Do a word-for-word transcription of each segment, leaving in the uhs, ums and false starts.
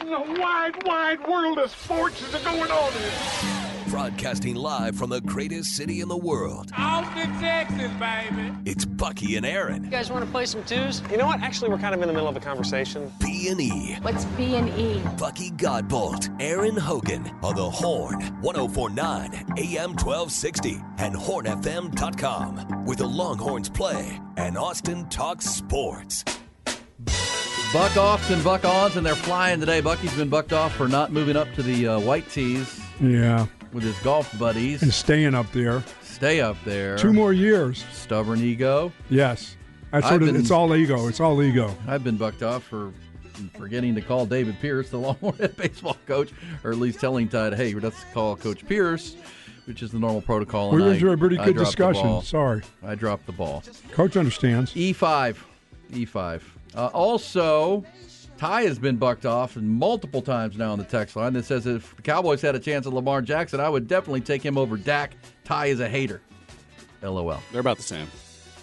in the wide, wide world of sports is going on here? Broadcasting live from the greatest city in the world. Austin, Texas, baby. It's Bucky and Aaron. You guys want to play some twos? You know what? Actually, we're kind of in the middle of a conversation. B and E. What's B and E? Bucky Godbolt, Aaron Hogan on the Horn, one oh four point nine A M twelve sixty and horn f m dot com, where the Longhorns play and Austin talks sports. Buck offs and buck ons, and they're flying today. Bucky's been bucked off for not moving up to the uh, white tees. Yeah. With his golf buddies. And staying up there. Stay up there. Two more years. Stubborn ego. Yes. That's what it, it's all ego. It's all ego. I've been bucked off for forgetting to call David Pierce, the Longhorn head baseball coach, or at least telling Tide, hey, let's call Coach Pierce, which is the normal protocol. We were went through a pretty good discussion. Sorry. I dropped the ball. Coach understands. E five. E five. Uh, also, Ty has been bucked off multiple times now on the text line that says if the Cowboys had a chance at Lamar Jackson, I would definitely take him over Dak. Ty is a hater. L O L. They're about the same.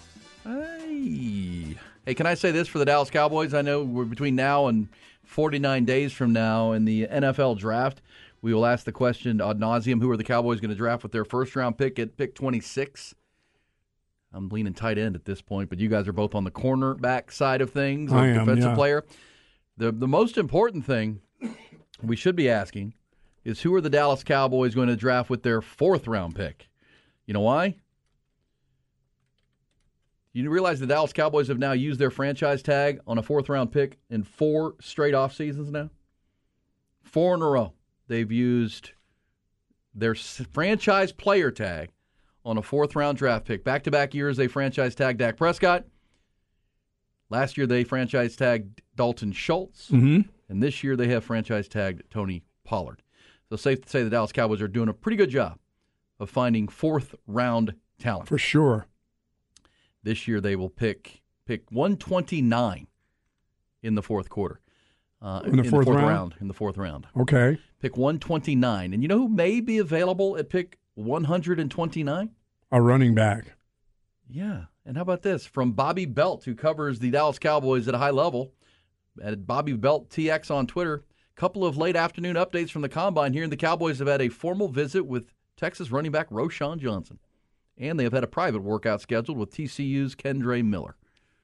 Hey. Hey, can I say this for the Dallas Cowboys? I know we're between now and forty-nine days from now in the N F L draft. We will ask the question ad nauseum, who are the Cowboys going to draft with their first-round pick at pick twenty-six? I'm leaning tight end at this point, but you guys are both on the cornerback side of things, I am, defensive yeah. player. The the most important thing we should be asking is who are the Dallas Cowboys going to draft with their fourth-round pick? You know why? You realize the Dallas Cowboys have now used their franchise tag on a fourth-round pick in four straight off seasons now? Four in a row. They've used their franchise player tag on a fourth-round draft pick. Back-to-back years, they franchise tagged Dak Prescott. Last year, they franchise tagged Dalton Schultz. Mm-hmm. And this year, they have franchise tagged Tony Pollard. So safe to say the Dallas Cowboys are doing a pretty good job of finding fourth-round talent. For sure. This year, they will pick pick one twenty-nine in the fourth quarter. Uh, in the in fourth, the fourth round? round? In the fourth round. Okay. Pick one twenty-nine. And you know who may be available at pick one twenty-nine? A running back. Yeah. And how about this? From Bobby Belt, who covers the Dallas Cowboys at a high level, at Bobby Belt T X on Twitter. A couple of late afternoon updates from the Combine here, and the Cowboys have had a formal visit with Texas running back Roschon Johnson. And they have had a private workout scheduled with T C U's Kendre Miller.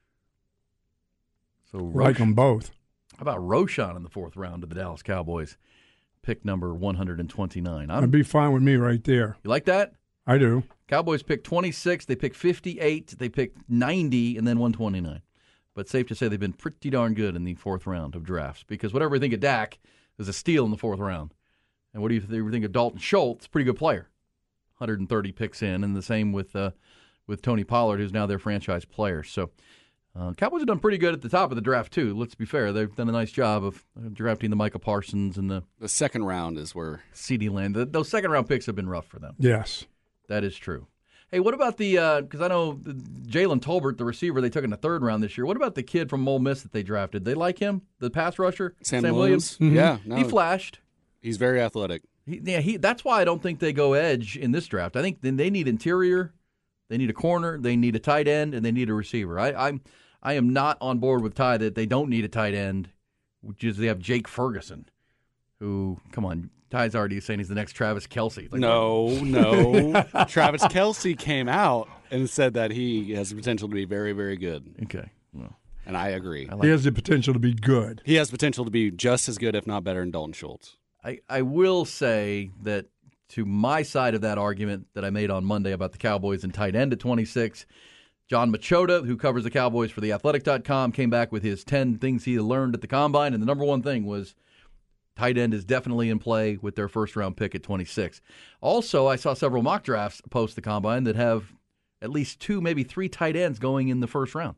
So Rosh- like them both. How about Roschon in the fourth round of the Dallas Cowboys? Pick number one twenty-nine. I'm, That'd be fine with me right there. You like that? I do. Cowboys pick twenty-six, they pick fifty-eight, they pick ninety, and then one twenty-nine. But safe to say they've been pretty darn good in the fourth round of drafts because whatever we think of Dak is a steal in the fourth round. And what do you think of Dalton Schultz? Pretty good player. one hundred thirty picks in, and the same with uh, with Tony Pollard, who's now their franchise player. So uh, Cowboys have done pretty good at the top of the draft, too. Let's be fair. They've done a nice job of drafting the Micah Parsons and the... The second round is where... CeeDee Lamb. The, those second-round picks have been rough for them. Yes. That is true. Hey, what about the uh, – because I know Jalen Tolbert, the receiver they took in the third round this year. What about the kid from Ole Miss that they drafted? They like him, the pass rusher? Sam, Sam Williams? Williams? Yeah. No, he flashed. He's very athletic. He, yeah, he. That's why I don't think they go edge in this draft. I think they need interior, they need a corner, they need a tight end, and they need a receiver. I, I'm – I am not on board with Ty that they don't need a tight end, which is they have Jake Ferguson, who, come on, Ty's already saying he's the next Travis Kelce. Like, no, no. Travis Kelce came out and said that he has the potential to be very, very good. Okay. Well, and I agree. I like he has the potential to be good. He has potential to be just as good, if not better, than Dalton Schultz. I, I will say that to my side of that argument that I made on Monday about the Cowboys and tight end at twenty-six, John Machota, who covers the Cowboys for the athletic dot com, came back with his ten things he learned at the Combine, and the number one thing was tight end is definitely in play with their first-round pick at twenty-six. Also, I saw several mock drafts post the Combine that have at least two, maybe three tight ends going in the first round.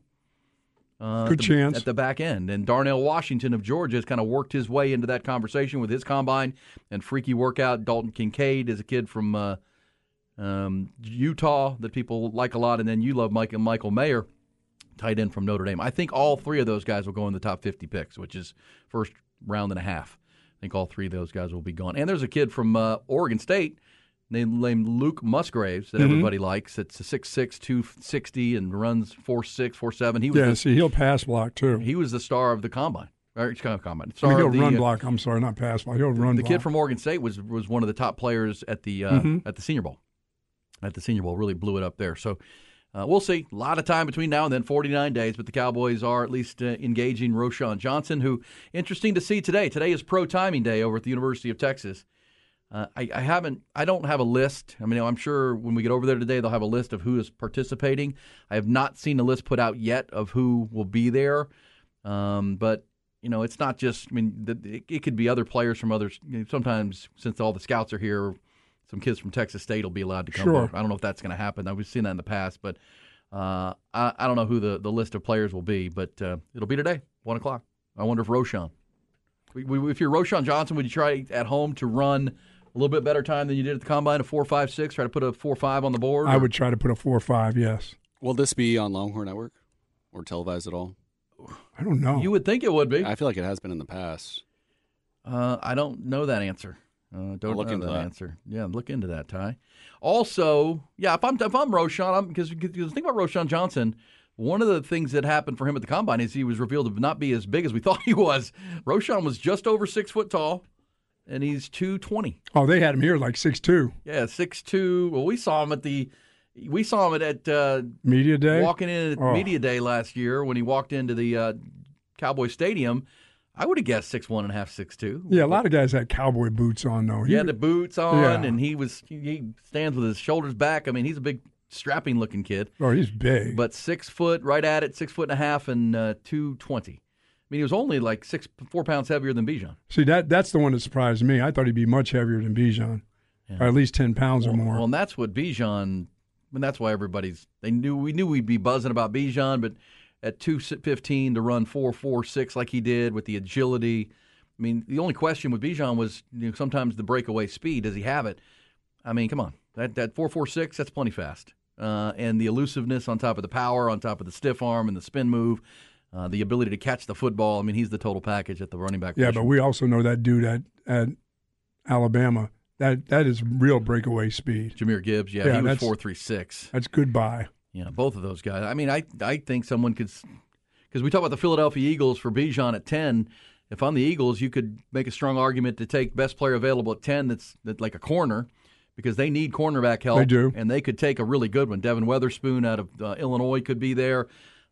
Uh, Good at the, chance. At the back end. And Darnell Washington of Georgia has kind of worked his way into that conversation with his Combine and freaky workout. Dalton Kincaid is a kid from uh, um, Utah that people like a lot, and then you love Mike, Michael Mayer, tight end from Notre Dame. I think all three of those guys will go in the top fifty picks, which is first round and a half. I think all three of those guys will be gone. And there's a kid from uh, Oregon State named, named Luke Musgraves that mm-hmm. everybody likes. It's a six six, two sixty and runs four six, four seven. He was yeah, the, see, he'll pass block too. He was the star of the Combine. Or, combine. I Star mean, he'll of the, run uh, block. I'm sorry, not pass block. He'll run The block. kid from Oregon State was was one of the top players at the uh, Mm-hmm. at the Senior Bowl. At the Senior Bowl, really blew it up there. So uh, we'll see. A lot of time between now and then, forty-nine days. But the Cowboys are at least uh, engaging Roschon Johnson, who interesting to see today. Today is pro timing day over at the University of Texas. Uh, I, I haven't. I don't have a list. I mean, I'm sure when we get over there today, they'll have a list of who is participating. I have not seen a list put out yet of who will be there. Um, but you know, it's not just. I mean, the, it, it could be other players from others. You know, sometimes, since all the scouts are here, some kids from Texas State will be allowed to come. Sure. Over. I don't know if that's going to happen. I've seen that in the past, but uh, I, I don't know who the, the list of players will be. But uh, it'll be today, one o'clock. I wonder if Roschon. We, we, if you're Roschon Johnson, would you try at home to run a little bit better time than you did at the combine, a four five six? Try to put a four five on the board. I or? would try to put a four five. Yes. Will this be on Longhorn Network or televised at all? I don't know. You would think it would be. I feel like it has been in the past. Uh, I don't know that answer. Uh, don't I'll look know into that, that. answer. Yeah, look into that, Ty. Also, yeah, if I'm if I'm Roschon, I'm because the thing about Roschon Johnson, one of the things that happened for him at the combine is he was revealed to not be as big as we thought he was. Roschon was just over six foot tall, and he's two twenty. Oh, they had him here like six two. Yeah, six two. Well, we saw him at the we saw him at, at uh, Media day. walking in at Oh. media day last year when he walked into the uh, Cowboy Stadium. I would have guessed six one and a half, six two. Yeah, a lot of guys had cowboy boots on though. He had the boots on, Yeah. and he was he, he stands with his shoulders back. I mean, he's a big, strapping looking kid, Oh, he's big. but six foot, right at it, six foot and a half, and uh, two twenty. I mean, he was only like six, four pounds heavier than Bijan. See, that that's the one that surprised me. I thought he'd be much heavier than Bijan, or at least ten pounds or more. Well, and that's what Bijan. I mean, that's why everybody's. They knew we knew we'd be buzzing about Bijan, but at two fifteen to run four four six like he did with the agility. I mean, the only question with Bijan was, you know, sometimes the breakaway speed. Does he have it? I mean, come on, that that four four six, that's plenty fast. Uh, and the elusiveness on top of the power, on top of the stiff arm and the spin move, uh, the ability to catch the football. I mean, he's the total package at the running back yeah, position. but we also know that dude at at Alabama. That that is real breakaway speed. Jameer Gibbs, yeah, Yeah, he was that's- four three six. That's goodbye. Yeah, both of those guys. I mean, I I think someone could, because we talk about the Philadelphia Eagles for Bijan at ten. If I'm the Eagles, you could make a strong argument to take best player available at ten. That's, that's like a corner, because they need cornerback help. They do. And they could take a really good one. Devin Weatherspoon out of uh, Illinois could be there.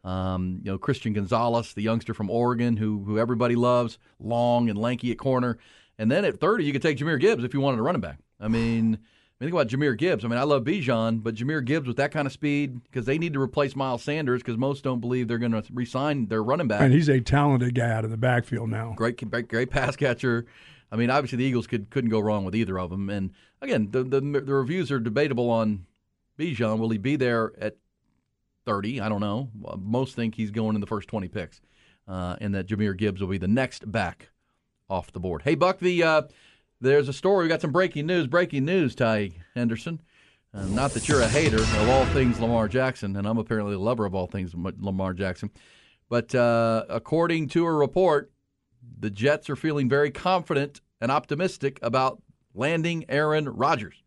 Um, you know, Christian Gonzalez, the youngster from Oregon, who who everybody loves, long and lanky at corner. And then at thirty, you could take Jameer Gibbs if you wanted a running back. I mean, I mean, think about Jameer Gibbs. I mean, I love Bijan, but Jameer Gibbs with that kind of speed, because they need to replace Miles Sanders, because most don't believe they're going to re-sign their running back. And he's a talented guy out of the backfield now. Great, great, great pass catcher. I mean, obviously the Eagles could couldn't go wrong with either of them. And again, the the, the reviews are debatable on Bijan. Will he be there at thirty? I don't know. Most think he's going in the first twenty picks, uh, and that Jameer Gibbs will be the next back off the board. Hey, Buck, the uh, there's a story. We got some breaking news. Breaking news, Ty Henderson. Uh, not that you're a hater of all things Lamar Jackson, and I'm apparently a lover of all things Lamar Jackson. But uh, according to a report, the Jets are feeling very confident and optimistic about landing Aaron Rodgers.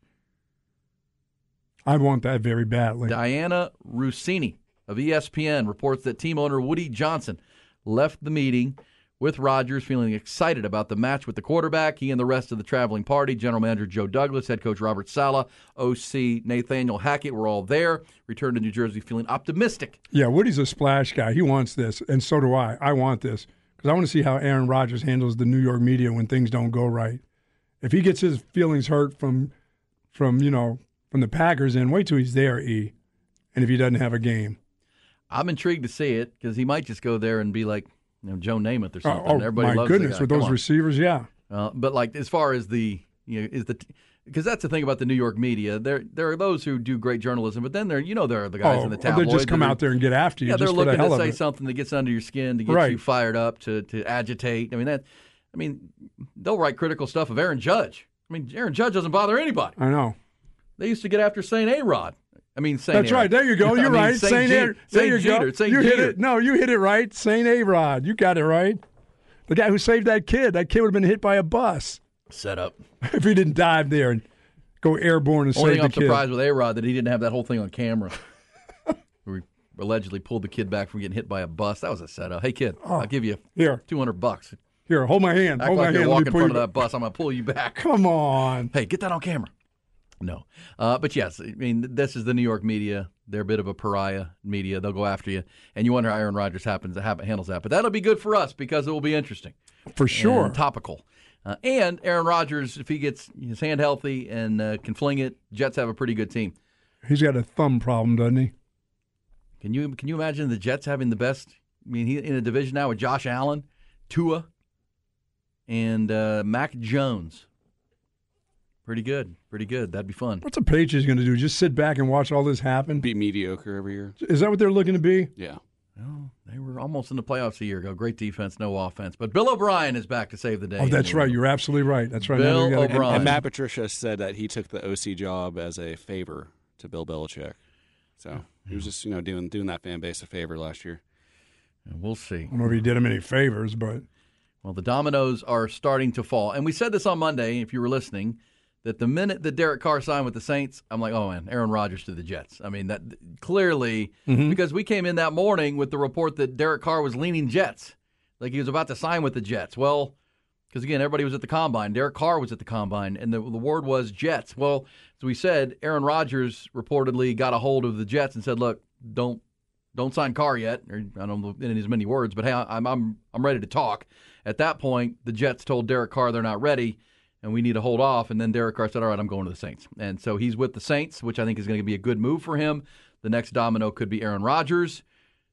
I want that very badly. Diana Rossini of E S P N reports that team owner Woody Johnson left the meeting with Rodgers feeling excited about the match with the quarterback. He and the rest of the traveling party, general manager Joe Douglas, head coach Robert Saleh, O C Nathaniel Hackett, were all there. Returned to New Jersey feeling optimistic. Yeah, Woody's a splash guy. He wants this, and so do I. I want this because I want to see how Aaron Rodgers handles the New York media when things don't go right. If he gets his feelings hurt from, from you know, from the Packers, in wait till he's there, E, and if he doesn't have a game. I'm intrigued to see it because he might just go there and be like, you know, Joe Namath or Oh, something. oh Everybody my loves goodness, the guy. with Come those on. receivers, yeah. Uh, but like as far as the you know is the because that's the thing about the New York media. There there are those who do great journalism, but then there you know there are the guys Oh, in the or tabloids. they just come that are- out there and get after you Yeah, they're just for the looking to hell of say it. something that gets under your skin to get Right. you fired up to to agitate. I mean that. I mean they'll write critical stuff of Aaron Judge. I mean Aaron Judge doesn't bother anybody. I know. They used to get after Saint A-Rod. I mean Saint. That's right. There you go. I You're mean, right. Saint Saint Jeter. Aaron. There Saint you Jeter. go. Saint you Jeter. hit it. No, you hit it right. Saint A-Rod. You got it right. The guy who saved that kid. That kid would have been hit by a bus Set up. if he didn't dive there and go airborne and Only save thing I'm the kid. surprised with A-Rod that he didn't have that whole thing on camera. we allegedly pulled the kid back from getting hit by a bus. That was a setup. Hey, kid, Oh, I'll give you here. two hundred bucks. Here, hold my hand. Act hold like my you're hand. Let walking me in pull front you of that bus. I'm going to pull you back. Come on. Hey, get that on camera. No. Uh, but yes, I mean, this is the New York media. They're a bit of a pariah media. They'll go after you. And you wonder how Aaron Rodgers happens, handles that. But that'll be good for us because it will be interesting. For sure. And topical. Uh, and Aaron Rodgers, if he gets his hand healthy and uh, can fling it, Jets have a pretty good team. He's got a thumb problem, doesn't he? Can you can you imagine the Jets having the best? I mean, he in a division now with Josh Allen, Tua, and uh, Mac Jones. Pretty good. Pretty good. That'd be fun. What's the Patriots going to do? Just sit back and watch all this happen? Be mediocre every year. Is that what they're looking to be? Yeah. Well, they were almost in the playoffs a year ago. Great defense, no offense. But Bill O'Brien is back to save the day. Oh, that's right. You're absolutely right. That's right. Bill Now we gotta- O'Brien. And, and Matt Patricia said that he took the O C job as a favor to Bill Belichick. So he was just, you know, doing doing that fan base a favor last year. We'll see. I don't know if he did him any favors, but Well, the dominoes are starting to fall. And we said this on Monday, if you were listening, that the minute that Derek Carr signed with the Saints, I'm like, oh, man, Aaron Rodgers to the Jets. I mean, that clearly, Mm-hmm. because we came in that morning with the report that Derek Carr was leaning Jets, like he was about to sign with the Jets. Well, because, again, everybody was at the Combine. Derek Carr was at the Combine, and the, the word was Jets. Well, as we said, Aaron Rodgers reportedly got a hold of the Jets and said, look, don't don't sign Carr yet. Or, I don't know in as many words, but, hey, I'm, I'm, I'm ready to talk. At that point, the Jets told Derek Carr they're not ready, and we need to hold off. And then Derek Carr said, all right, I'm going to the Saints. And so he's with the Saints, which I think is going to be a good move for him. The next domino could be Aaron Rodgers.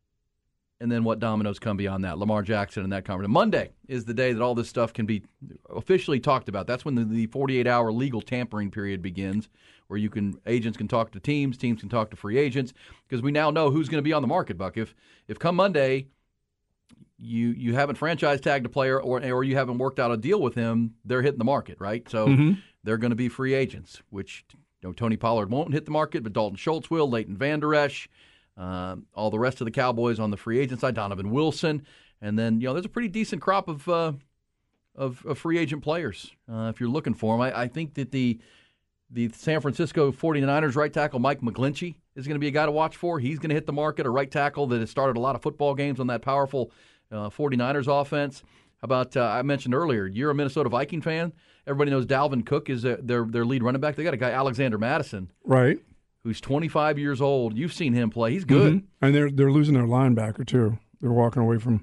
And then what dominoes come beyond that? Lamar Jackson and that conference. Monday is the day that all this stuff can be officially talked about. That's when the, the forty-eight hour legal tampering period begins, where you can agents can talk to teams, teams can talk to free agents, because we now know who's going to be on the market, Buck. If, if come Monday you you haven't franchise tagged a player or or you haven't worked out a deal with him, they're hitting the market, right? So Mm-hmm. they're going to be free agents, which you know, Tony Pollard won't hit the market, but Dalton Schultz will, Leighton Vander Esch, um, all the rest of the Cowboys on the free agent side, Donovan Wilson, and then you know there's a pretty decent crop of uh, of, of free agent players uh, if you're looking for them. I, I think that the the San Francisco forty-niners right tackle Mike McGlinchey is going to be a guy to watch for. He's going to hit the market, a right tackle that has started a lot of football games on that powerful Uh, forty-niners offense. How about, uh, I mentioned earlier, you're a Minnesota Viking fan. Everybody knows Dalvin Cook is a, their their lead running back. They got a guy, Alexander Madison, right. who's twenty-five years old. You've seen him play. He's good. Mm-hmm. And they're they're losing their linebacker too. They're walking away from.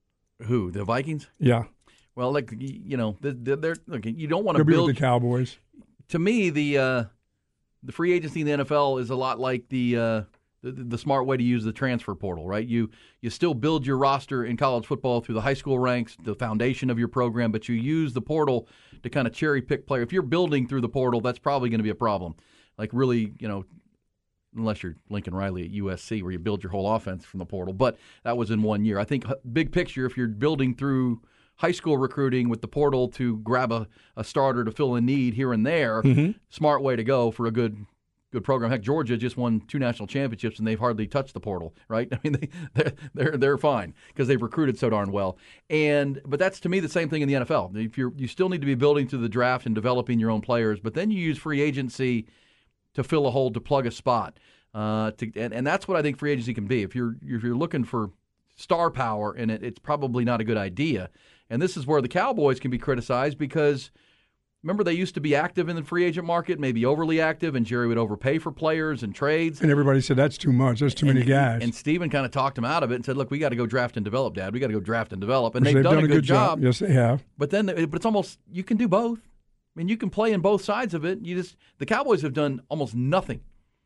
Who, the Vikings? Yeah. Well, like you know, they're, they're look, you don't want to They'll be build. with the Cowboys. To me, the uh, the free agency in the N F L is a lot like the. Uh, The, the smart way to use the transfer portal, right? You you still build your roster in college football through the high school ranks, the foundation of your program, but you use the portal to kind of cherry pick players. If you're building through the portal, that's probably going to be a problem. Like really, you know, unless you're Lincoln Riley at U S C where you build your whole offense from the portal. But that was in one year. I think big picture, if you're building through high school recruiting with the portal to grab a, a starter to fill a need here and there, Mm-hmm. smart way to go for a good Good program. Heck, Georgia just won two national championships, and they've hardly touched the portal, right? I mean, they, they're they're they're fine because they've recruited so darn well. And but that's to me the same thing in the N F L. If you you still need to be building through the draft and developing your own players, but then you use free agency to fill a hole, to plug a spot. Uh, to and, and that's what I think free agency can be. If you're if you're looking for star power in it, it's probably not a good idea. And this is where the Cowboys can be criticized because. Remember, they used to be active in the free agent market, maybe overly active, and Jerry would overpay for players and trades. And everybody said, that's too much. That's too and, many guys. And Steven kind of talked him out of it and said, look, we got to go draft and develop, Dad. We got to go draft and develop. And Which they've, they've done, a good, job. job. Yes, they have. But then but it's almost, you can do both. I mean, you can play in both sides of it. You just The Cowboys have done almost nothing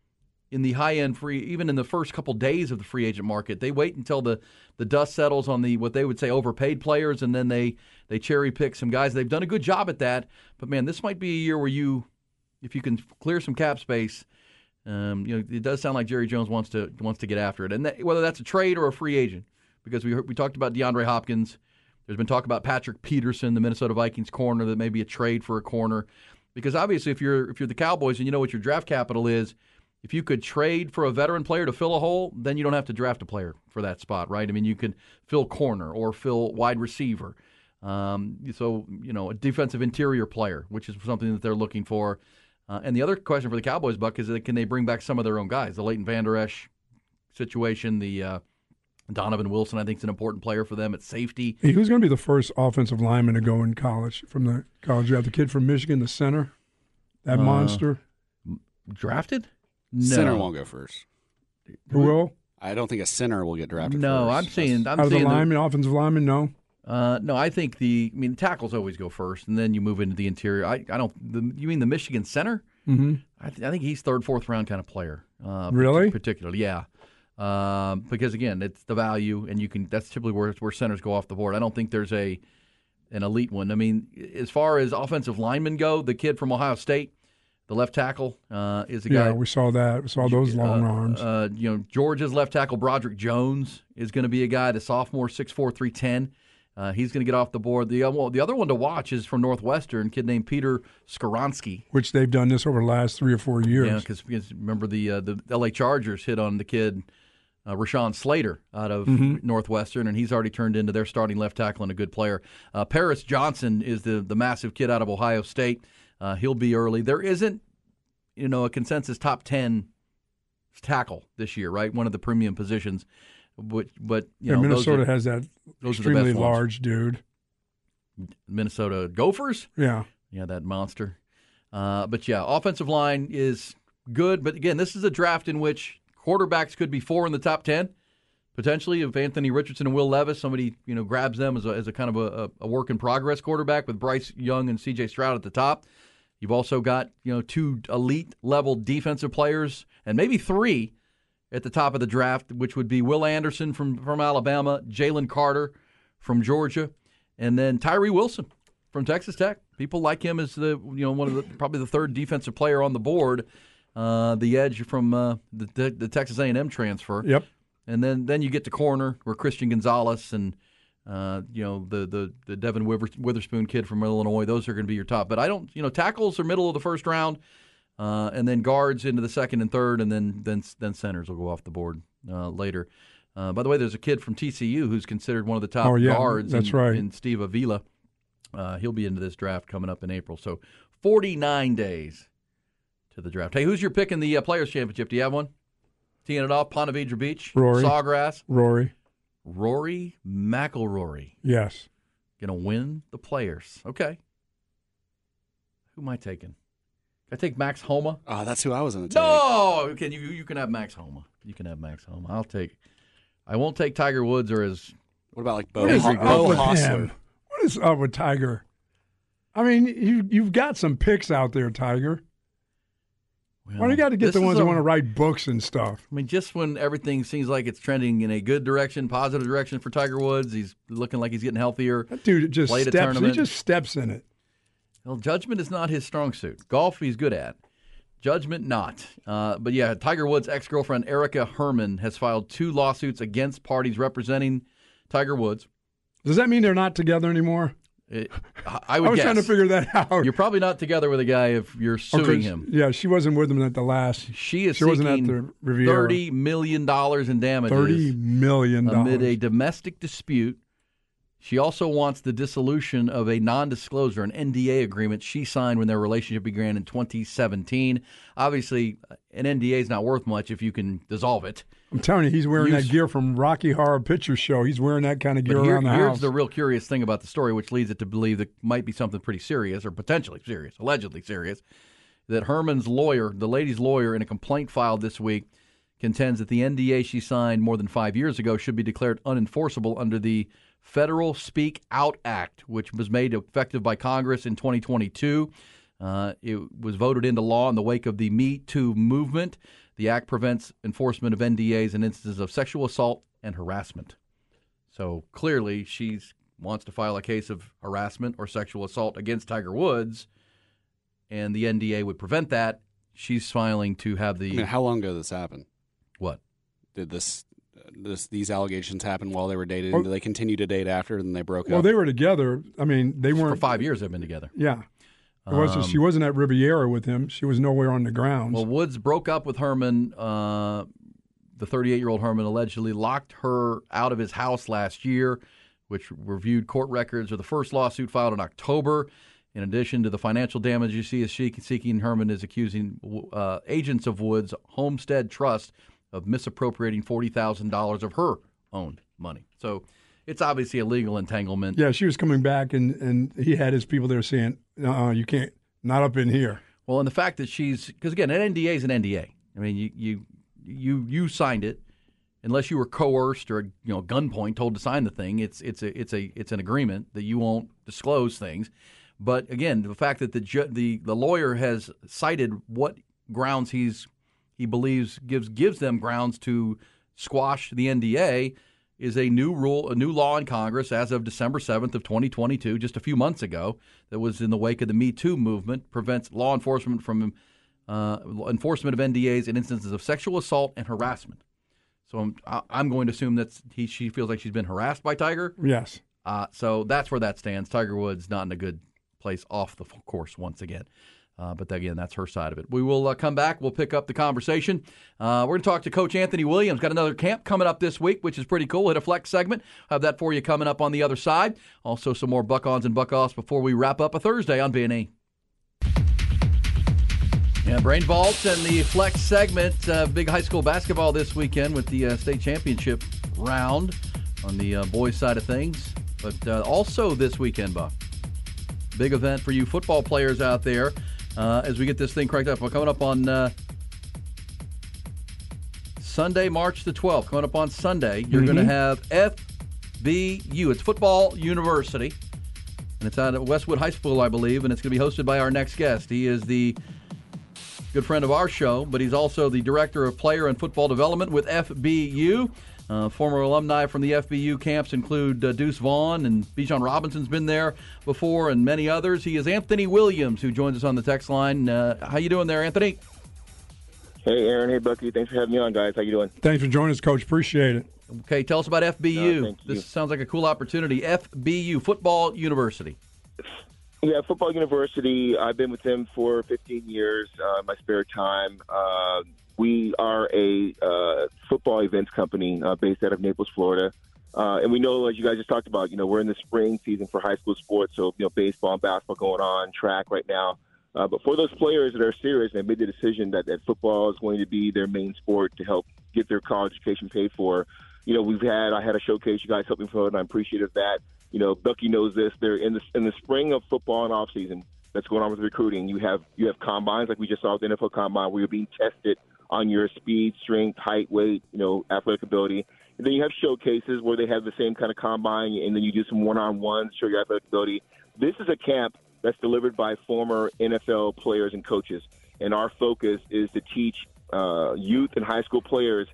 in the high-end free, even in the first couple days of the free agent market. They wait until the, the dust settles on the what they would say overpaid players, and then they, they cherry-pick some guys. They've done a good job at that. But, man, this might be a year where you, if you can clear some cap space, um, you know, it does sound like Jerry Jones wants to wants to get after it. And that, whether that's a trade or a free agent, because we heard, we talked about DeAndre Hopkins. There's been talk about Patrick Peterson, the Minnesota Vikings corner, that may be a trade for a corner. Because obviously if you're if you're the Cowboys and you know what your draft capital is, if you could trade for a veteran player to fill a hole, then you don't have to draft a player for that spot, right? I mean, you could fill corner or fill wide receiver. Um, so, you know, a defensive interior player, which is something that they're looking for. Uh, and the other question for the Cowboys, Buck, is that can they bring back some of their own guys? The Leighton Vander Esch, situation. The uh, Donovan Wilson, I think, is an important player for them at safety. Hey, who's going to be the first offensive lineman to go in college from the college? You have the kid from Michigan, the center, that Uh, monster. Drafted? No. Center won't go first. Who will? I don't think a center will get drafted No, first. I'm seeing. I'm Out of the seeing lineman, offensive lineman, no. Uh, no, I think the. I mean, tackles always go first, and then you move into the interior. I, I don't. The, you mean the Michigan center? Mm-hmm. I, th- I think he's third, fourth round kind of player. Uh, Really? Particularly, yeah. Um, because again, it's the value, and you can. That's typically where where centers go off the board. I don't think there's a an elite one. I mean, as far as offensive linemen go, the kid from Ohio State, the left tackle, uh, is a guy. Yeah, we saw that. We saw those long uh, arms. Uh, you know, Georgia's left tackle Broderick Jones is going to be a guy. The sophomore, six four, three ten. Uh, he's going to get off the board. The uh, the other one to watch is from Northwestern, a kid named Peter Skoronsky. Which they've done this over the last three or four years. Yeah, because remember the uh, the L A Chargers hit on the kid uh, Rashawn Slater out of Mhm. Northwestern, and he's already turned into their starting left tackle and a good player. Uh, Paris Johnson is the the massive kid out of Ohio State. Uh, he'll be early. There isn't, you know, a consensus top ten tackle this year, right? One of the premium positions. But, but you yeah, know, Minnesota those are, has that those are the extremely best ones. large dude. Minnesota Gophers. Yeah. Yeah, that monster. Uh, but yeah, offensive line is good. But again, this is a draft in which quarterbacks could be four in the top ten. Potentially, if Anthony Richardson and Will Levis, somebody you know grabs them as a, as a kind of a, a work in progress quarterback with Bryce Young and C J Stroud at the top. You've also got you know two elite level defensive players and maybe three at the top of the draft, which would be Will Anderson from from Alabama, Jalen Carter from Georgia, and then Tyree Wilson from Texas Tech. People like him as the you know one of the probably the third defensive player on the board, uh, the edge from uh, the, the Texas A and M transfer. Yep. And then, then you get to corner where Christian Gonzalez and uh, you know the the the Devin Wither- Witherspoon kid from Illinois. Those are going to be your top. But I don't you know tackles are middle of the first round, uh, and then guards into the second and third, and then then then centers will go off the board uh, later. Uh, by the way, there's a kid from T C U who's considered one of the top Oh, yeah, guards. that's in, right. in Steve Avila. Uh, he'll be into this draft coming up in April. So forty-nine days to the draft. Hey, who's your pick in the uh, Players Championship? Do you have one? Teeing it off, Ponte Vedra Beach, Rory. Sawgrass. Rory. Rory McIlroy. Yes. Going to win the Players. Okay. Who am I taking? Can I take Max Homa? Oh, that's who I was going to take. No! Can you, you can have Max Homa. You can have Max Homa. I'll take I won't take Tiger Woods or his What about like Bo, What is Ho- up Bo with Hostler? him? What is up with Tiger? I mean, you, you've got some picks out there, Tiger. well, Why do you got to get this the is ones a- that want to write books and stuff? I mean, just when everything seems like it's trending in a good direction, positive direction for Tiger Woods, he's looking like he's getting healthier. That dude just Played a steps. He tournament. just steps in it. Well, judgment is not his strong suit. Golf, he's good at. Judgment, not. Uh, but yeah, Tiger Woods' ex-girlfriend Erica Herman has filed two lawsuits against parties representing Tiger Woods. Does that mean they're not together anymore? It, I I would I was guess. trying to figure that out. You're probably not together with a guy if you're suing Okay, him. Yeah, she wasn't with him at the last. She is She wasn't at seeking the Riviera. thirty million dollars in damages Thirty million amid a dollars. domestic dispute. She also wants the dissolution of a non-disclosure, an N D A agreement she signed when their relationship began in twenty seventeen. Obviously, an N D A is not worth much if you can dissolve it. I'm telling you, he's wearing You- that gear from Rocky Horror Picture Show. He's wearing that kind of gear But here, around the here's house. the real curious thing about the story, which leads it to believe that might be something pretty serious or potentially serious, allegedly serious, that Herman's lawyer, the lady's lawyer, in a complaint filed this week, contends that the N D A she signed more than five years ago should be declared unenforceable under the Federal Speak Out Act, which was made effective by Congress in twenty twenty-two. Uh, it was voted into law in the wake of the Me Too movement. The act prevents enforcement of N D As in instances of sexual assault and harassment. So clearly she wants to file a case of harassment or sexual assault against Tiger Woods, and the N D A would prevent that. She's filing to have the I mean, how long ago did this happen? what? Did this, this these allegations happen while they were dating? Well- Did they continue to date after, and they broke well, up? they were together. I mean, they For weren't. five years they've been together. Yeah. It wasn't, Um, she wasn't at Riviera with him. She was nowhere on the grounds. Well, Woods broke up with Herman. Uh, the thirty-eight-year-old Herman allegedly locked her out of his house last year, which reviewed court records of the first lawsuit filed in October. In addition to the financial damage you see is seeking, Herman is accusing uh, agents of Woods Homestead Trust of misappropriating forty thousand dollars of her own money. So it's obviously a legal entanglement. Yeah, she was coming back, and, and he had his people there saying, uh-uh, you can't, not up in here. Well, and the fact that she's – because, again, an N D A is an N D A. I mean, you you you, you signed it. Unless you were coerced or, you know, gunpoint told to sign the thing, it's it's a it's a it's an agreement that you won't disclose things. But again, the fact that the ju- the the lawyer has cited what grounds he's he believes gives gives them grounds to squash the N D A is a new rule, a new law in Congress as of December seventh of twenty twenty-two, just a few months ago, that was in the wake of the Me Too movement, prevents law enforcement from uh, enforcement of N D As in instances of sexual assault and harassment. So I'm, I'm going to assume that he, she feels like she's been harassed by Tiger. Yes. Uh, so that's where that stands. Tiger Woods not in a good place off the course once again. Uh, but again, that's her side of it. We will uh, come back. We'll pick up the conversation. Uh, we're going to talk to Coach Anthony Williams. Got another camp coming up this week, which is pretty cool. Hit a flex segment. Have that for you coming up on the other side. Also some more Buck-ons and Buck-offs before we wrap up a Thursday on B and E. Yeah, Brain Vault and the Flex segment. Uh, big high school basketball this weekend with the uh, state championship round on the uh, boys' side of things. But uh, also this weekend, Buck, big event for you football players out there uh, as we get this thing cranked up. We're coming up on uh, Sunday, March the twelfth. Coming up on Sunday, you're mm-hmm. going to have F B U. It's Football University, and it's out at Westwood High School, I believe, and it's going to be hosted by our next guest. He is the good friend of our show, but he's also the Director of Player and Football Development with F B U. Uh, former alumni from the F B U camps include uh, Deuce Vaughn, and Bijan Robinson's been there before, and many others. He is Anthony Williams, who joins us on the text line. Uh, how you doing there, Anthony? Hey, Aaron. Hey, Bucky. Thanks for having me on, guys. How you doing? Thanks for joining us, Coach. Appreciate it. Okay, tell us about F B U. No, thank you. This sounds like a cool opportunity. F B U, Football University. Yeah, Football University. I've been with them for fifteen years uh, in my spare time. Uh, we are a uh, football events company uh, based out of Naples, Florida. Uh, and we know, as you guys just talked about, you know, we're in the spring season for high school sports. So, you know, baseball and basketball going on, track right now. Uh, but for those players that are serious and have made the decision that, that football is going to be their main sport to help get their college education paid for, you know, we've had, I had a showcase. You guys helped me for it, and I'm appreciative of that. You know, Bucky knows this. They're in the in the spring of football and off season that's going on with recruiting. You have you have combines like we just saw at the N F L Combine, where you're being tested on your speed, strength, height, weight, you know, athletic ability. And then you have showcases where they have the same kind of combine, and then you do some one-on-ones, show your athletic ability. This is a camp that's delivered by former N F L players and coaches, and our focus is to teach uh, youth and high school players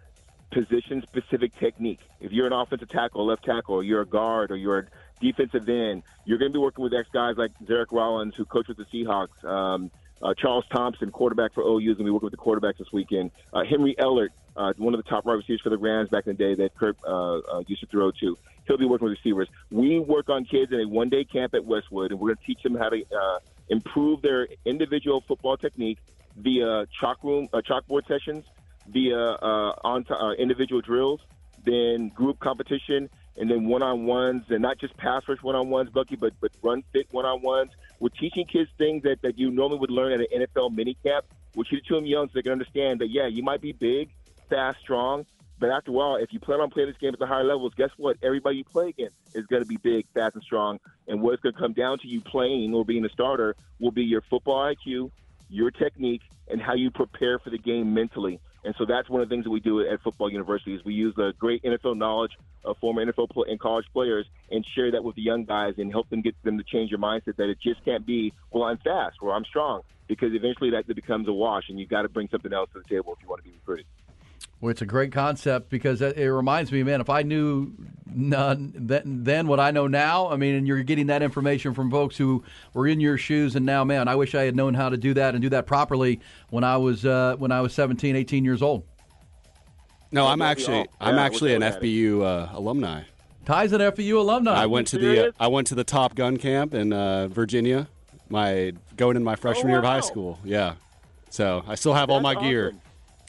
position-specific technique. If you're an offensive tackle, left tackle, or you're a guard, or you're a defensive end, you're going to be working with ex-guys like Zarek Rollins, who coached with the Seahawks. Um, uh, Charles Thompson, quarterback for O U, is going to be working with the quarterbacks this weekend. Uh, Henry Ellert, uh, one of the top wide receivers for the Rams back in the day that Kurt uh, uh, used to throw to. He'll be working with receivers. We work on kids in a one-day camp at Westwood, and we're going to teach them how to uh, improve their individual football technique via chalk room, uh, chalkboard sessions, via uh, on uh, individual drills, then group competition, and then one-on-ones, and not just pass rush one-on-ones, Bucky, but but run-fit one-on-ones. We're teaching kids things that, that you normally would learn at an N F L minicamp. We're teaching to them young so they can understand that, yeah, you might be big, fast, strong, but after a while, if you plan on playing this game at the higher levels, guess what? Everybody you play against is going to be big, fast, and strong, and what it's going to come down to you playing or being a starter will be your football I Q, your technique, and how you prepare for the game mentally. And so that's one of the things that we do at Football University is we use the great N F L knowledge of former N F L and college players and share that with the young guys and help them get them to change their mindset that it just can't be, well, I'm fast or I'm strong, because eventually that becomes a wash, and you've got to bring something else to the table if you want to be recruited. Well, it's a great concept because it reminds me, man, if I knew none then what I know now, I mean, and you're getting that information from folks who were in your shoes, and now, man, I wish I had known how to do that and do that properly when I was uh, when I was seventeen, eighteen years old. No, I'm actually I'm yeah, actually an F B U uh, alumni. Ty's an F B U alumni. I went to the uh, I went to the Top Gun camp in uh, Virginia, my going in my freshman oh, year of wow. high school. Yeah, so I still have all That's my gear. awesome.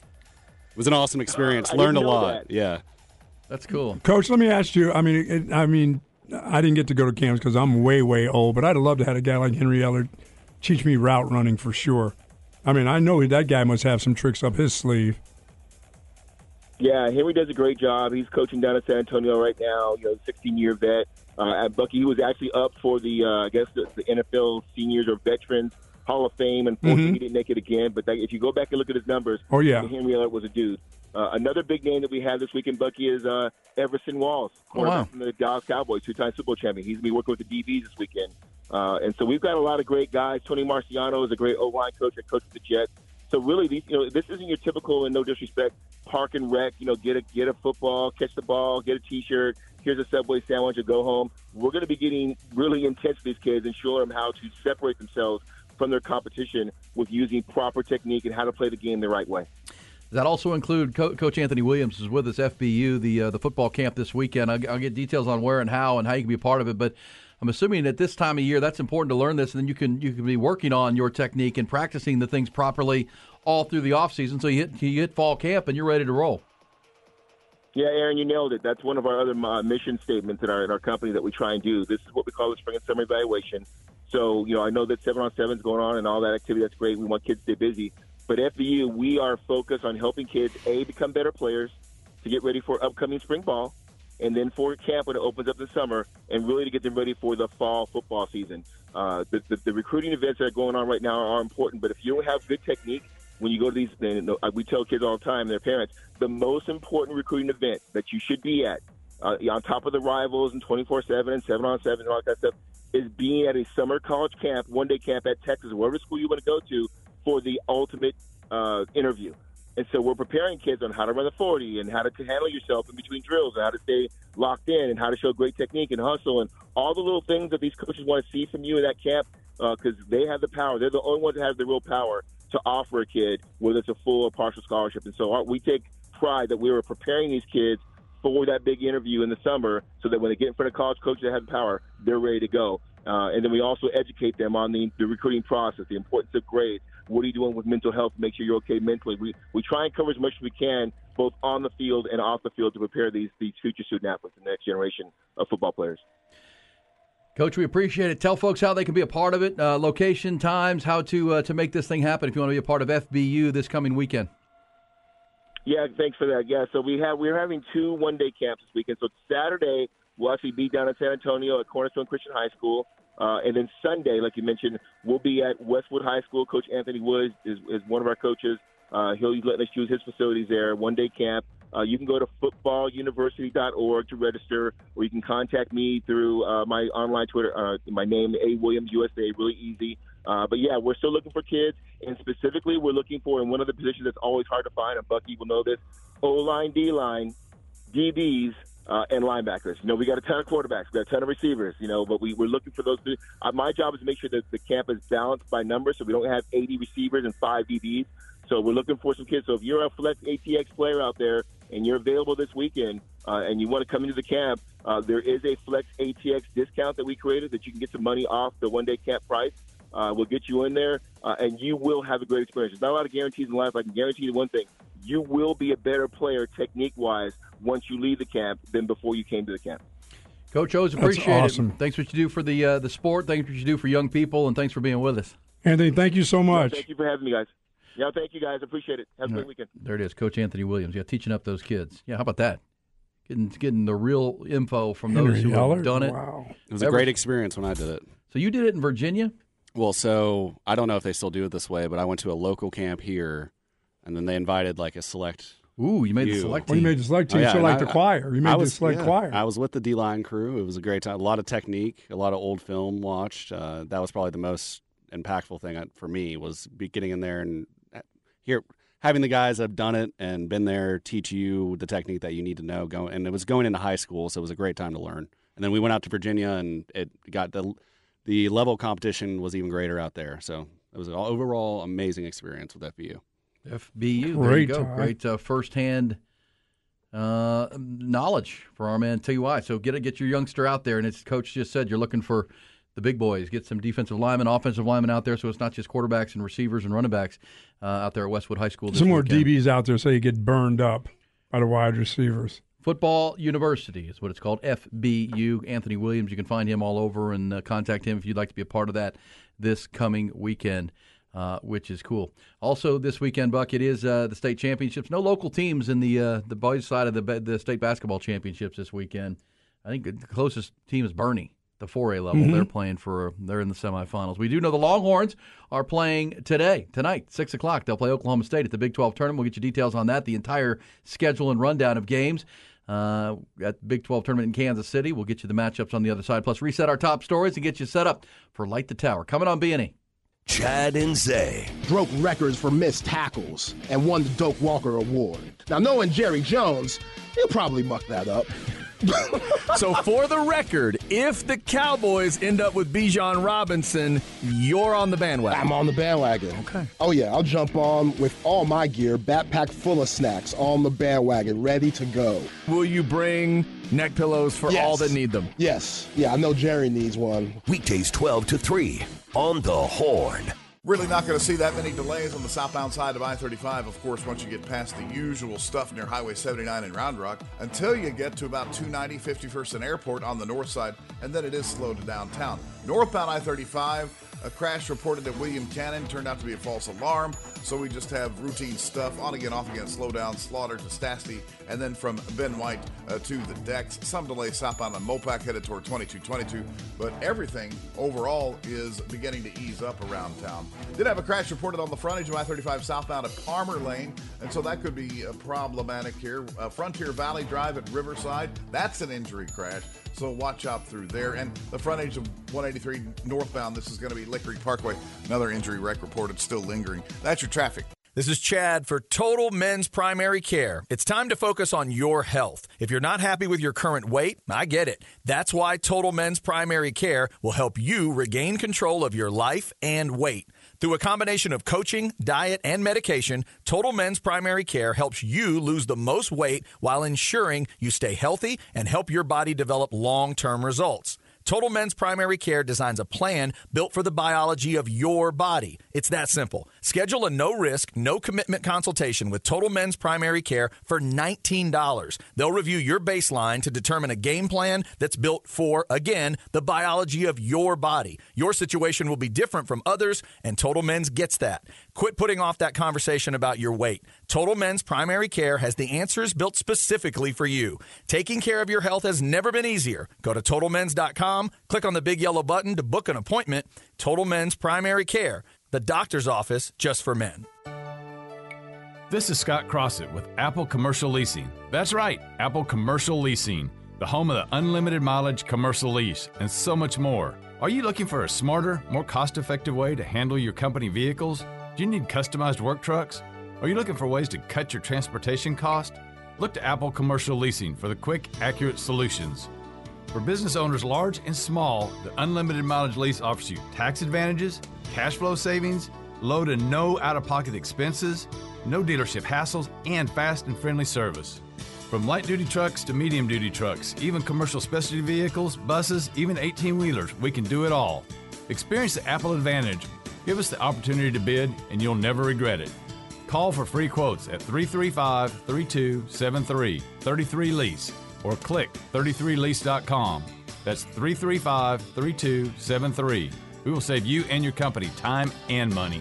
It was an awesome experience. I Learned a didn't know lot. that. Yeah. That's cool. Coach, let me ask you, I mean, it, I mean, I didn't get to go to camps because I'm way, way old, but I'd love to have a guy like Henry Ellert teach me route running for sure. I mean, I know that guy must have some tricks up his sleeve. Yeah, Henry does a great job. He's coaching down at San Antonio right now. You know, sixteen-year vet. Uh, at Bucky, he was actually up for the, uh, I guess, the, the N F L Seniors or Veterans Hall of Fame. Unfortunately, Mm-hmm. he didn't make it again. But that, if you go back and look at his numbers, Oh, yeah. Henry Ellert was a dude. Uh, another big name that we have this week in Bucky is uh, Everson Walls, Oh, wow. quarterback from the Dallas Cowboys, two-time Super Bowl champion. He's going to be working with the D Bs this weekend. Uh, and so we've got a lot of great guys. Tony Marciano is a great O-line coach that coaches the Jets. So really, these, you know, this isn't your typical, and no disrespect, park and rec. You know, get a get a football, catch the ball, get a T-shirt. Here's a Subway sandwich, and go home. We're going to be getting really intense with these kids and showing them how to separate themselves from their competition with using proper technique and how to play the game the right way. Does that also include Co- Coach Anthony Williams is with us, F B U, the uh, the football camp this weekend. I'll, I'll get details on where and how and how you can be a part of it, but I'm assuming at this time of year that's important to learn this, and then you can you can be working on your technique and practicing the things properly all through the off season. So you hit you hit fall camp and you're ready to roll. Yeah, Aaron, you nailed it. That's one of our other uh, mission statements in our in our company that we try and do. This is what we call the spring and summer evaluation. So, you know, I know that seven on seven is going on and all that activity. That's great. We want kids to stay busy. But at F B U, we are focused on helping kids, A, become better players to get ready for upcoming spring ball, and then for camp when it opens up in the summer, and really to get them ready for the fall football season. Uh, the, the, the recruiting events that are going on right now are important, but if you don't have good technique, when you go to these, we tell kids all the time, their parents, the most important recruiting event that you should be at, uh, on top of the rivals and twenty-four seven and seven on seven and all that stuff, is being at a summer college camp, one-day camp at Texas, wherever school you want to go to, for the ultimate uh, interview. And so we're preparing kids on how to run the forty and how to handle yourself in between drills and how to stay locked in and how to show great technique and hustle and all the little things that these coaches want to see from you in that camp, because uh, they have the power. They're the only ones that have the real power to offer a kid, whether it's a full or partial scholarship. And so our, we take pride that we were preparing these kids for that big interview in the summer so that when they get in front of college coaches that have the power, they're ready to go. Uh, and then we also educate them on the, the recruiting process, the importance of grades. What are you doing with mental health to make sure you're okay mentally? We we try and cover as much as we can, both on the field and off the field, to prepare these these future student athletes, the next generation of football players. Coach, we appreciate it. Tell folks how they can be a part of it, uh, location, times, how to uh, to make this thing happen if you want to be a part of F B U this coming weekend. Yeah, thanks for that. Yeah, so we have we're having two one-day camps this weekend. So Saturday we'll actually be down in San Antonio at Cornerstone Christian High School, uh, and then Sunday, like you mentioned, we'll be at Westwood High School. Coach Anthony Woods is, is one of our coaches. Uh, he'll let us use his facilities there. One-day camp. Uh, you can go to football university dot org to register, or you can contact me through uh, my online Twitter. Uh, my name, A Williams U S A. Really easy. Uh, but yeah, we're still looking for kids, and specifically, we're looking for in one of the positions that's always hard to find. And Bucky will know this: O-line, D-line, D Bs. Uh, and linebackers. You know, we got a ton of quarterbacks, we got a ton of receivers, you know, but we, we're looking for those. Uh, my job is to make sure that the camp is balanced by numbers so we don't have eighty receivers and five D Bs. So we're looking for some kids. So if you're a flex A T X player out there and you're available this weekend uh, and you want to come into the camp, uh, there is a flex A T X discount that we created that you can get some money off the one-day camp price. Uh, we'll get you in there, uh, and you will have a great experience. There's not a lot of guarantees in life. I can guarantee you one thing. You will be a better player technique-wise once you leave the camp than before you came to the camp. Coach O's, That's appreciate awesome. it. Thanks for what you do for the uh, the sport. Thanks for what you do for young people, and thanks for being with us. Anthony, thank you so much. Yeah, thank you for having me, guys. Yeah, thank you, guys. Appreciate it. Have a great weekend. There it is, Coach Anthony Williams. Yeah, teaching up those kids. Yeah, how about that? Getting getting the real info from those Henry who Ellert? have done it. Wow. It was a great experience when I did it. So you did it in Virginia? Well, so I don't know if they still do it this way, but I went to a local camp here, and then they invited like a select. Ooh, you made You. the select Well, team. you made the select team, Oh, yeah, so and like I- the choir. You made I the was, select yeah, choir. I was with the D-line crew. It was a great time. A lot of technique, a lot of old film watched. Uh, that was probably the most impactful thing for me was be getting in there and here having the guys that have done it and been there teach you the technique that you need to know. Go and it was going into high school, so it was a great time to learn. And then we went out to Virginia, and it got the the level of competition was even greater out there. So it was an overall amazing experience with F B U. F B U, there you Great go. time. Great uh, firsthand uh, knowledge for our man T Y. So get it, get your youngster out there, and as Coach just said, you're looking for the big boys. Get some defensive linemen, offensive linemen out there, so it's not just quarterbacks and receivers and running backs uh, out there at Westwood High School. This Some more weekend. D Bs out there so you get burned up by the wide receivers. Football University is what it's called, F B U. Anthony Williams, you can find him all over and uh, contact him if you'd like to be a part of that this coming weekend. uh, which is cool. Also, this weekend, Buck, it is uh, the state championships. No local teams in the uh, the boys' side of the the state basketball championships this weekend. I think the closest team is Bernie, the four A level. Mm-hmm. They're playing for. They're in the semifinals. We do know the Longhorns are playing today, tonight, six o'clock. They'll play Oklahoma State at the Big twelve tournament. We'll get you details on that, the entire schedule and rundown of games. Uh, at the Big twelve tournament in Kansas City. We'll get you the matchups on the other side, plus reset our top stories and get you set up for Light the Tower. Coming on B and E. Chad and Zay broke records for missed tackles and won the Doak Walker Award. Now, knowing Jerry Jones, he'll probably muck that up. So, for the record, if the Cowboys end up with Bijan Robinson, you're on the bandwagon. I'm on the bandwagon. Okay. Oh, yeah, I'll jump on with all my gear, backpack full of snacks, on the bandwagon, ready to go. Will you bring neck pillows for yes. all that need them? Yes. Yeah, I know Jerry needs one. Weekdays twelve to three on the Horn. Really not going to see that many delays on the southbound side of I thirty-five, of course, once you get past the usual stuff near Highway seventy-nine in Round Rock, until you get to about two ninety, fifty-first and Airport on the north side, and then it is slow to downtown. Northbound I thirty-five, a crash reported at William Cannon, turned out to be a false alarm, so we just have routine stuff, on again, off again, slow down, Slaughter to Stastny, and then from Ben White uh, to the decks. Some delay southbound on Mopac headed toward twenty-two twenty-two, but everything overall is beginning to ease up around town. Did have a crash reported on the frontage of I thirty-five southbound at Palmer Lane, and so that could be uh, problematic here. Uh, Frontier Valley Drive at Riverside, that's an injury crash, so watch out through there. And the frontage of one eighty-three northbound, this is going to be Lick Creek Parkway, another injury wreck reported, still lingering. That's your traffic. This is Chad for Total Men's Primary Care. It's time to focus on your health. If you're not happy with your current weight, I get it. That's why Total Men's Primary Care will help you regain control of your life and weight. Through a combination of coaching, diet, and medication, Total Men's Primary Care helps you lose the most weight while ensuring you stay healthy and help your body develop long-term results. Total Men's Primary Care designs a plan built for the biology of your body. It's that simple. Schedule a no-risk, no-commitment consultation with Total Men's Primary Care for nineteen dollars. They'll review your baseline to determine a game plan that's built for, again, the biology of your body. Your situation will be different from others, and Total Men's gets that. Quit putting off that conversation about your weight. Total Men's Primary Care has the answers built specifically for you. Taking care of your health has never been easier. Go to total men's dot com. Click on the big yellow button to book an appointment. Total Men's Primary Care, the doctor's office just for men. This is Scott Crossett with Apple Commercial Leasing. That's right, Apple Commercial Leasing, the home of the unlimited mileage commercial lease and so much more. Are you looking for a smarter, more cost-effective way to handle your company vehicles? Do you need customized work trucks? Are you looking for ways to cut your transportation cost? Look to Apple Commercial Leasing for the quick, accurate solutions. For business owners large and small, the unlimited mileage lease offers you tax advantages, cash flow savings, low to no out-of-pocket expenses, no dealership hassles, and fast and friendly service. From light-duty trucks to medium-duty trucks, even commercial specialty vehicles, buses, even eighteen-wheelers, we can do it all. Experience the Apple Advantage. Give us the opportunity to bid, and you'll never regret it. Call for free quotes at three three five, three two seven three, three three lease. Or click thirty-three lease dot com. That's three three five, three two seven three. We will save you and your company time and money.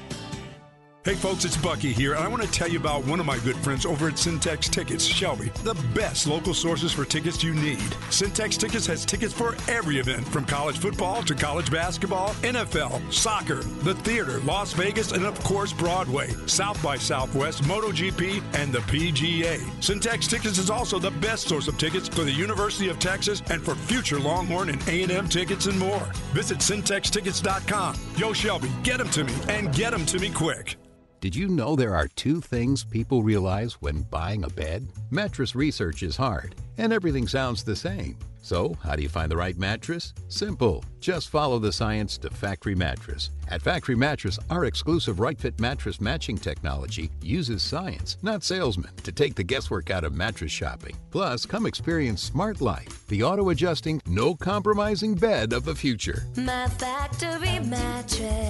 Hey folks, it's Bucky here, and I want to tell you about one of my good friends over at Syntex Tickets, Shelby. The best local sources for tickets you need. Syntex Tickets has tickets for every event, from college football to college basketball, N F L, soccer, the theater, Las Vegas, and of course Broadway, South by Southwest, MotoGP, and the P G A. Syntex Tickets is also the best source of tickets for the University of Texas and for future Longhorn and A and M tickets and more. Visit syntex tickets dot com. Yo, Shelby, get them to me, and get them to me quick. Did you know there are two things people realize when buying a bed? Mattress research is hard, and everything sounds the same. So, how do you find the right mattress? Simple. Just follow the science to Factory Mattress. At Factory Mattress, our exclusive Right Fit mattress matching technology uses science, not salesmen, to take the guesswork out of mattress shopping. Plus, come experience Smart Life, the auto-adjusting, no-compromising bed of the future. My Factory Mattress.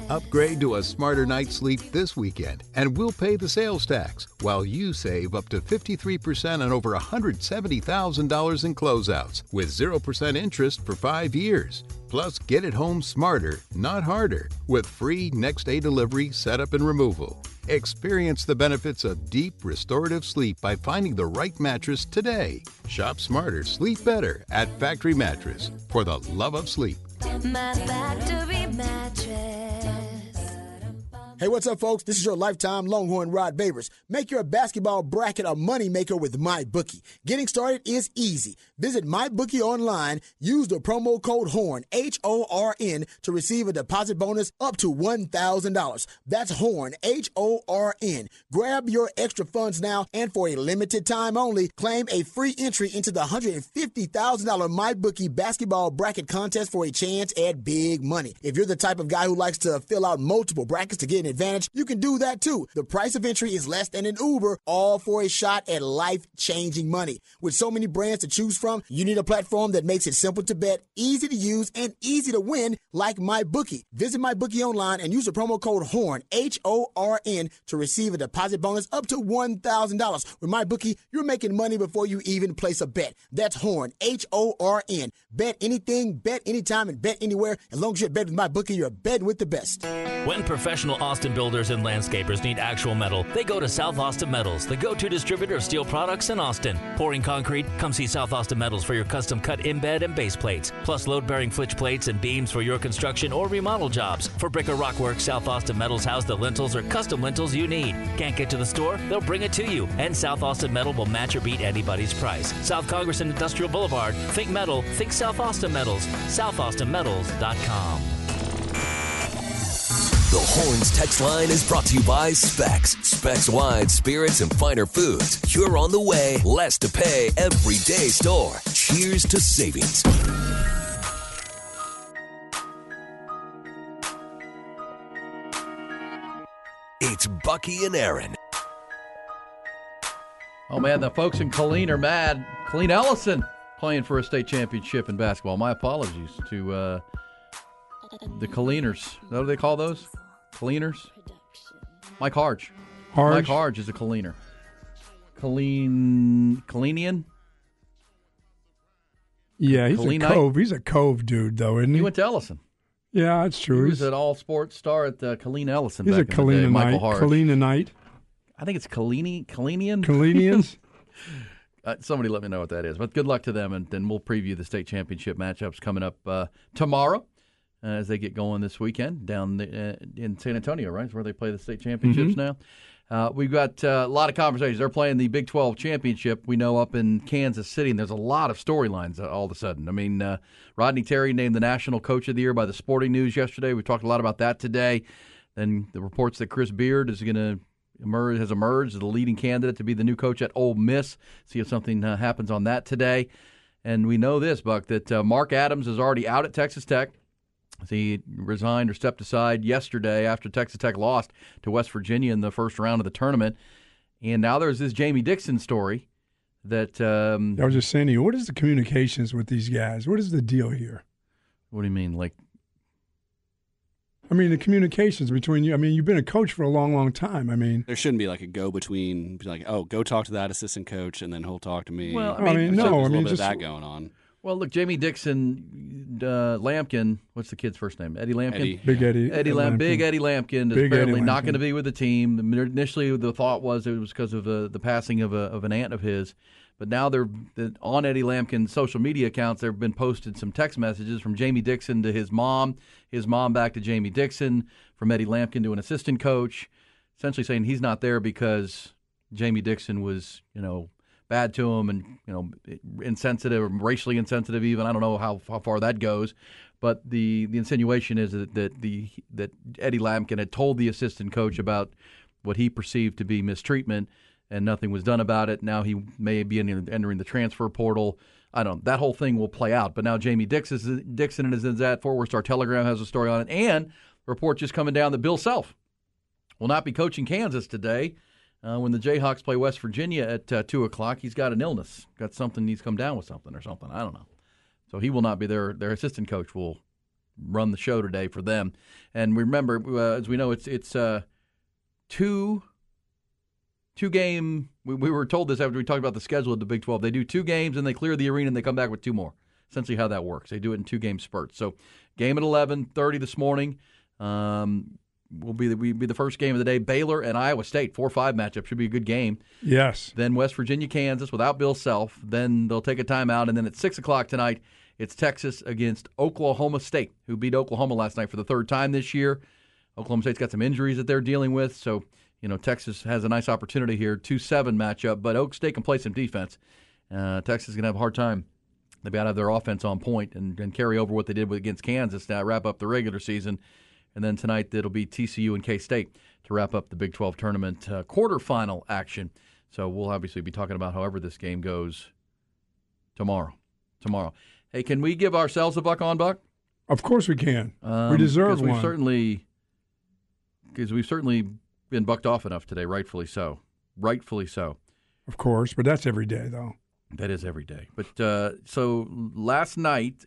Upgrade to a smarter night's sleep this weekend, and we'll pay the sales tax while you save up to fifty-three percent on over one hundred seventy thousand dollars in closeouts with zero percent interest for five years. Plus, get it home smarter, not harder, with free next-day delivery, setup, and removal. Experience the benefits of deep, restorative sleep by finding the right mattress today. Shop smarter, sleep better at Factory Mattress for the love of sleep. My Factory Mattress. Hey, what's up, folks? This is your lifetime Longhorn Rod Babers. Make your basketball bracket a moneymaker with MyBookie. Getting started is easy. Visit MyBookie online, use the promo code HORN, H O R N, to receive a deposit bonus up to one thousand dollars. That's HORN, H O R N. Grab your extra funds now, and for a limited time only, claim a free entry into the one hundred fifty thousand dollars MyBookie basketball bracket contest for a chance at big money. If you're the type of guy who likes to fill out multiple brackets to get an advantage, you can do that too. The price of entry is less than an Uber, all for a shot at life-changing money. With so many brands to choose from, you need a platform that makes it simple to bet, easy to use, and easy to win like MyBookie. Visit MyBookie online and use the promo code HORN, H O R N, to receive a deposit bonus up to one thousand dollars. With MyBookie, you're making money before you even place a bet. That's HORN, H O R N. Bet anything, bet anytime, and bet anywhere. As long as you're betting with MyBookie, you're betting with the best. When professional Austin builders and landscapers need actual metal, they go to South Austin Metals, the go-to distributor of steel products in Austin. Pouring concrete? Come see South Austin Metals for your custom cut embed and base plates, plus load-bearing flitch plates and beams for your construction or remodel jobs. For brick or rock work, South Austin Metals has the lintels or custom lintels you need. Can't get to the store? They'll bring it to you, and South Austin Metal will match or beat anybody's price. South Congress and Industrial Boulevard. Think metal, think South Austin Metals. south austin metals dot com. The Horns text line is brought to you by Specs. Specs Wine, Spirits, and Finer Foods. You're on the way. Less to pay. Everyday store. Cheers to savings. It's Bucky and Aaron. Oh, man, the folks in Killeen are mad. Killeen Ellison playing for a state championship in basketball. My apologies to uh, the Killeeners. What do they call those? Killeeners? Mike Harge. Harge? Mike Harge is a Killeener. Killeen, Killeenian? Yeah, he's Kileenite? a Cove. He's a Cove dude, though, isn't he? He went to Ellison. Yeah, that's true. He was an all-sports star at uh, Killeen Ellison He's back a in the day. Michael Killeenite. Harge. Killeenite. I think it's Killeeni, Killeenian? Killeenians? uh, somebody let me know what that is. But good luck to them, and then we'll preview the state championship matchups coming up uh, tomorrow uh, as they get going this weekend down the, uh, in San Antonio, right? It's where they play the state championships Mm-hmm. now. Uh, we've got uh, a lot of conversations. They're playing the Big twelve championship, we know, up in Kansas City, and there's a lot of storylines all of a sudden. I mean, uh, Rodney Terry named the National Coach of the Year by the Sporting News yesterday. We talked a lot about that today. Then the reports that Chris Beard is going to emerge, has emerged as the leading candidate to be the new coach at Ole Miss. See if something uh, happens on that today. And we know this, Buck, that uh, Mark Adams is already out at Texas Tech. He resigned or stepped aside yesterday after Texas Tech lost to West Virginia in the first round of the tournament. And now there's this Jamie Dixon story that um, I was just saying to you, what is the communications with these guys? What is the deal here? What do you mean? Like, I mean, the communications between you. I mean, you've been a coach for a long, long time. I mean, there shouldn't be like a go between, like, oh, go talk to that assistant coach, and then he'll talk to me. Well, I I mean, mean, So no, there's I a little mean, bit just of that going on. well, look, Jamie Dixon, uh, Lampkin, what's the kid's first name? Eddie Lampkin? Eddie, Big yeah. Eddie, Eddie Lam- Big Eddie Lampkin is Big Eddie apparently not Lampkin. going to be with the team. Initially, the thought was it was because of the, the passing of, a, of an aunt of his. But now they're on Eddie Lampkin's social media accounts. There have been posted some text messages from Jamie Dixon to his mom, his mom back to Jamie Dixon, from Eddie Lampkin to an assistant coach, essentially saying he's not there because Jamie Dixon was, you know, bad to him and, you know, insensitive or racially insensitive even. I don't know how, how far that goes. But the, the insinuation is that, that the that Eddie Lampkin had told the assistant coach about what he perceived to be mistreatment, and nothing was done about it. Now he may be entering the transfer portal. I don't know. That whole thing will play out. But now Jamie Dixon, Dixon is in that Fort Worth Star-Telegram has a story on it. And a report just coming down that Bill Self will not be coaching Kansas today uh, when the Jayhawks play West Virginia at uh, two o'clock. He's got an illness. Got something. He's come down with something or something. I don't know. So he will not be there. Their assistant coach will run the show today for them. And remember, uh, as we know, it's it's uh, two two game. We, we were told this after we talked about the schedule of the Big twelve. They do two games and they clear the arena and they come back with two more. Essentially, how that works. They do it in two game spurts. So, game at eleven thirty this morning. Um, will be the, will be the first game of the day. Baylor and Iowa State, four five matchup. Should be a good game. Yes. Then West Virginia, Kansas without Bill Self. Then they'll take a timeout. And then at six o'clock tonight, it's Texas against Oklahoma State, who beat Oklahoma last night for the third time this year. Oklahoma State's got some injuries that they're dealing with. So, you know, Texas has a nice opportunity here. two seven matchup. But Oak State can play some defense. Uh, Texas is going to have a hard time. They've got to have their offense on point and, and carry over what they did with, against Kansas now wrap up the regular season. And then tonight it'll be T C U and K-State to wrap up the Big twelve tournament uh, quarterfinal action. So we'll obviously be talking about however this game goes tomorrow. Tomorrow. Hey, can we give ourselves a buck on buck? Of course we can. Um, we deserve we've one. Certainly, because we've certainly been bucked off enough today, rightfully so. Rightfully so. Of course, but that's every day, though. That is every day. But uh, so last night,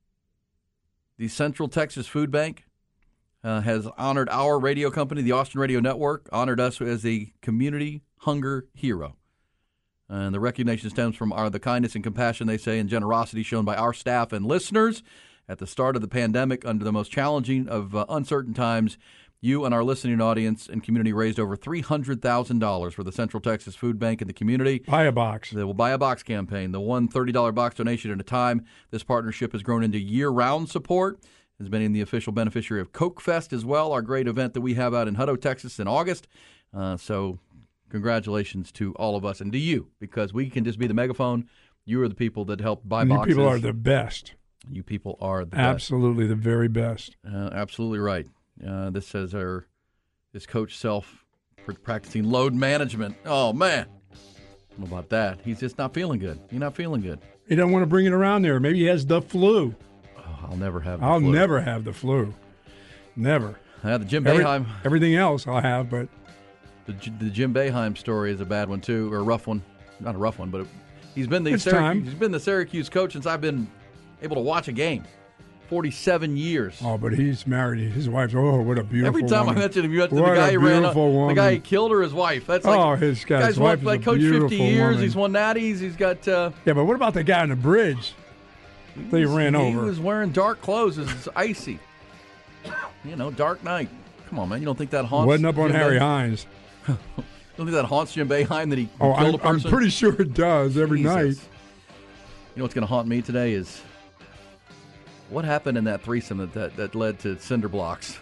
the Central Texas Food Bank uh, has honored our radio company, the Austin Radio Network, honored us as a community hunger hero. And the recognition stems from our, the kindness and compassion, they say, and generosity shown by our staff and listeners at the start of the pandemic under the most challenging of uh, uncertain times. You and our listening audience and community raised over three hundred thousand dollars for the Central Texas Food Bank and the community. Buy a box. The Buy a Box campaign, the one thirty dollars box donation at a time. This partnership has grown into year-round support. Has been in the official beneficiary of Coke Fest as well, our great event that we have out in Hutto, Texas in August. Uh, so congratulations to all of us and to you, because we can just be the megaphone. You are the people that help buy and boxes. You people are the best. You people are the absolutely best. the very best. Uh, absolutely right. Uh, this says our this coach Self practicing load management. Oh man, I don't know about that. He's just not feeling good. He's not feeling good. He doesn't want to bring it around there. Maybe he has the flu. Oh, I'll never have. The I'll flu. never have the flu. Never. Uh, the Jim Every, Boeheim. Everything else I'll have, but the, the Jim Boeheim story is a bad one too, or a rough one. Not a rough one, but it, he's been the It's Syracuse, time. he's been the Syracuse coach since I've been able to watch a game. Forty-seven years. Oh, but he's married. His wife's, oh, what a beautiful Every time woman. I mention him, you mention the What guy a who ran, beautiful the woman. guy who killed her, his wife. That's like, oh, his guy's, guy's wife won, is like a coached beautiful fifty years. woman. He's won natties. He's got. Uh, yeah, but what about the guy on the bridge that he ran he over? He was wearing dark clothes. It's icy. You know, dark night. Come on, man. You don't think that haunts? Wasn't up on Jim Harry Boeheim? Hines. You don't think that haunts Jim Boeheim that he Oh, killed I'm, a person? I'm pretty sure it does every Jesus. night. You know what's going to haunt me today is what happened in that threesome that, that, that led to cinder blocks.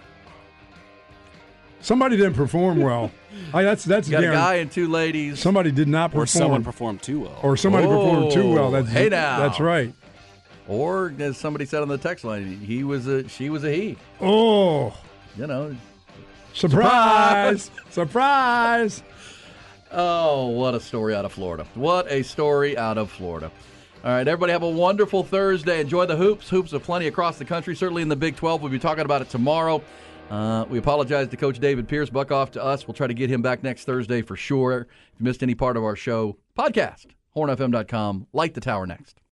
Somebody didn't perform well. I, that's that's You got a guaranteed. guy and two ladies. Somebody did not perform. Or someone performed too well. Or somebody performed too well. That's hey now. That's right. Or as somebody said on the text line, he was a she was a he. Oh, You know. surprise! Surprise! Oh, what a story out of Florida. What a story out of Florida. All right, everybody have a wonderful Thursday. Enjoy the hoops. Hoops are plenty across the country, certainly in the Big twelve. We'll be talking about it tomorrow. Uh, we apologize to Coach David Pierce. Buck off to us. We'll try to get him back next Thursday for sure. If you missed any part of our show, podcast, horn f m dot com. Light the Tower next.